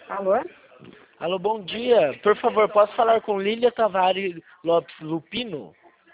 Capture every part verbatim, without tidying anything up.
Alô? Alô, bom dia. Por favor, posso falar com Lília Tavares Lopes Lupino?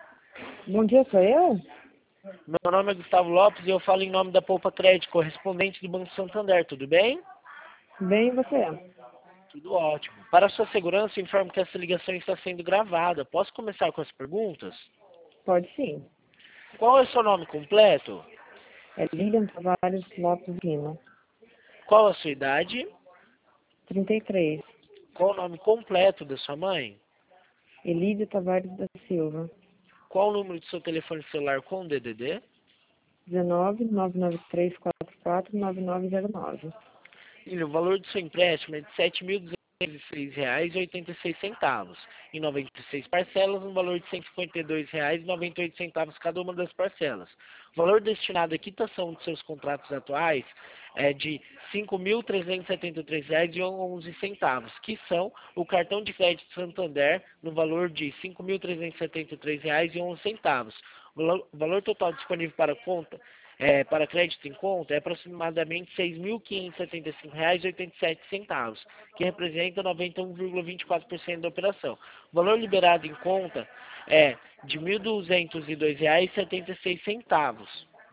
Bom dia, sou eu? Meu nome é Gustavo Lopes e eu falo em nome da Poupa Crédito, correspondente do Banco Santander. Tudo bem? Bem, e você? Tudo ótimo. Para sua segurança, informo que essa ligação está sendo gravada. Posso começar com as perguntas? Pode sim. Qual é o seu nome completo? É Lilian Tavares Lopes Lima. Qual a sua idade? trinta e três. Qual o nome completo da sua mãe? Elídia Tavares da Silva. Qual o número do seu telefone celular com D D D? dezenove, nove nove três quatro quatro, nove nove zero nove. Lília, o valor do seu empréstimo é de sete mil duzentos e seis reais e oitenta e seis centavos, em noventa e seis parcelas, no valor de cento e cinquenta e dois reais e noventa e oito centavos cada uma das parcelas. O valor destinado à quitação de seus contratos atuais é de cinco mil trezentos e setenta e três reais e onze centavos, que são o cartão de crédito Santander no valor de cinco mil trezentos e setenta e três reais e onze centavos. O valor total disponível para conta É, para crédito em conta é aproximadamente seis mil quinhentos e setenta e cinco reais e oitenta e sete centavos, que representa noventa e um vírgula vinte e quatro por cento da operação. O valor liberado em conta é de mil duzentos e dois reais e setenta e seis centavos.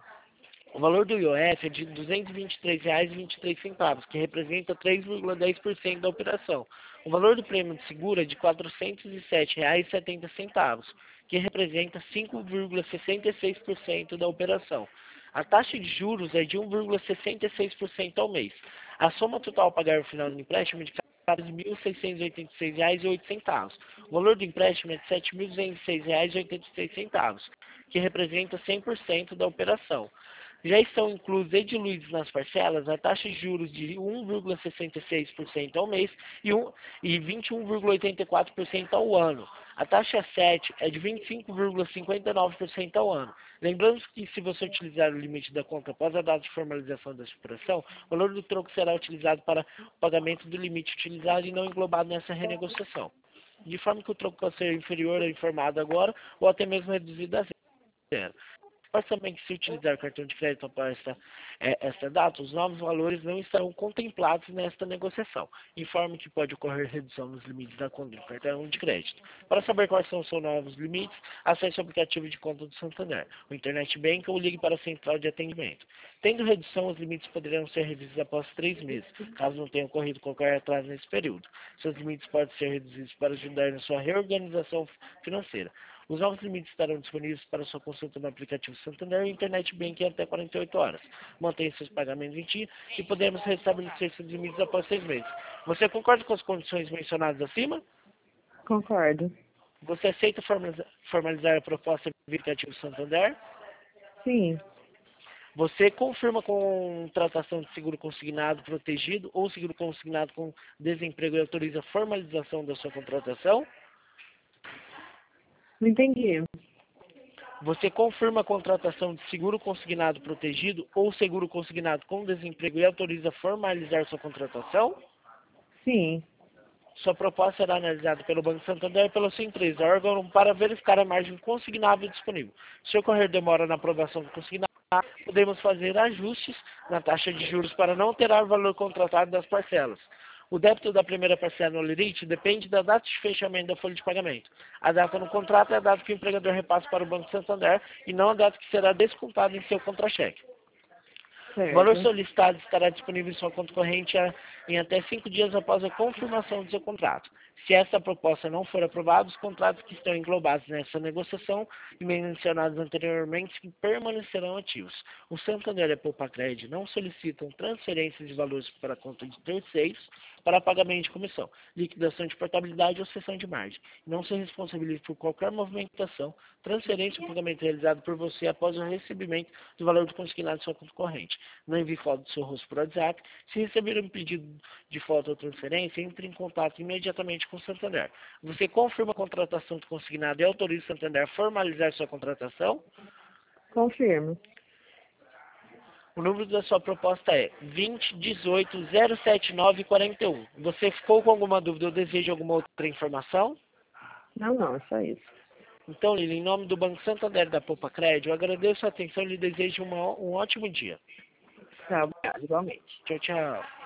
O valor do I O F é de duzentos e vinte e três reais e vinte e três centavos, que representa três vírgula dez por cento da operação. O valor do prêmio de seguro é de quatrocentos e sete reais e setenta centavos, que representa cinco vírgula sessenta e seis por cento da operação. A taxa de juros é de um vírgula sessenta e seis por cento ao mês. A soma total a pagar no final do empréstimo é de quatorze mil seiscentos e oitenta e seis reais e oito centavos. O valor do empréstimo é de sete mil duzentos e seis reais e oitenta e seis centavos, que representa cem por cento da operação. Já estão inclusos e diluídos nas parcelas a taxa de juros de um vírgula sessenta e seis por cento ao mês e, um, e vinte e um vírgula oitenta e quatro por cento ao ano. A taxa sete é de vinte e cinco vírgula cinquenta e nove por cento ao ano. Lembrando que se você utilizar o limite da conta após a data de formalização da operação, o valor do troco será utilizado para o pagamento do limite utilizado e não englobado nessa renegociação. De forma que o troco pode ser inferior ao informado agora ou até mesmo reduzido a zero. Mas também que se utilizar cartão de crédito após esta, é, esta data, os novos valores não estarão contemplados nesta negociação. Informe que pode ocorrer redução nos limites da conta do cartão de crédito. Para saber quais são os seus novos limites, acesse o aplicativo de conta do Santander, o Internet Bank ou ligue para a central de atendimento. Tendo redução, os limites poderão ser revistos após três meses, caso não tenha ocorrido qualquer atraso nesse período. Seus limites podem ser reduzidos para ajudar na sua reorganização financeira. Os novos limites estarão disponíveis para sua consulta no aplicativo Santander e Internet Banking até quarenta e oito horas. Mantenha seus pagamentos em dia e podemos restabelecer seus limites após seis meses. Você concorda com as condições mencionadas acima? Concordo. Você aceita formalizar, formalizar a proposta via aplicativo Santander? Sim. Você confirma com contratação de seguro consignado protegido ou seguro consignado com desemprego e autoriza a formalização da sua contratação? Não entendi. Você confirma a contratação de seguro consignado protegido ou seguro consignado com desemprego e autoriza a formalizar sua contratação? Sim. Sua proposta será analisada pelo Banco Santander e pela sua empresa, órgão para verificar a margem consignável disponível. Se ocorrer demora na aprovação do consignado, podemos fazer ajustes na taxa de juros para não alterar o valor contratado das parcelas. O débito da primeira parcela no limite depende da data de fechamento da folha de pagamento. A data no contrato é a data que o empregador repassa para o Banco Santander e não a data que será descontada em seu contra-cheque. O valor Certo. solicitado estará disponível em sua conta corrente em até cinco dias após a confirmação do seu contrato. Se esta proposta não for aprovada, os contratos que estão englobados nessa negociação e mencionados anteriormente permanecerão ativos. O Santander e a Poupa Crédito não solicitam transferências de valores para a conta de terceiros para pagamento de comissão, liquidação de portabilidade ou cessão de margem. Não se responsabiliza por qualquer movimentação, transferência ou pagamento realizado por você após o recebimento do valor do consignado de sua conta corrente. Não envie foto do seu rosto por WhatsApp. Se receber um pedido de foto ou transferência, entre em contato imediatamente com o Santander. Você confirma a contratação do consignado e autoriza o Santander a formalizar sua contratação? Confirmo. O número da sua proposta é vinte, dezoito, zero setenta e nove, quarenta e um. Você ficou com alguma dúvida ou deseja alguma outra informação? Não, não, é só isso. Então, Lili, em nome do Banco Santander da Poupa Crédito, eu agradeço a atenção e lhe desejo uma, um ótimo dia. Tá, obrigado, igualmente. Tchau, tchau.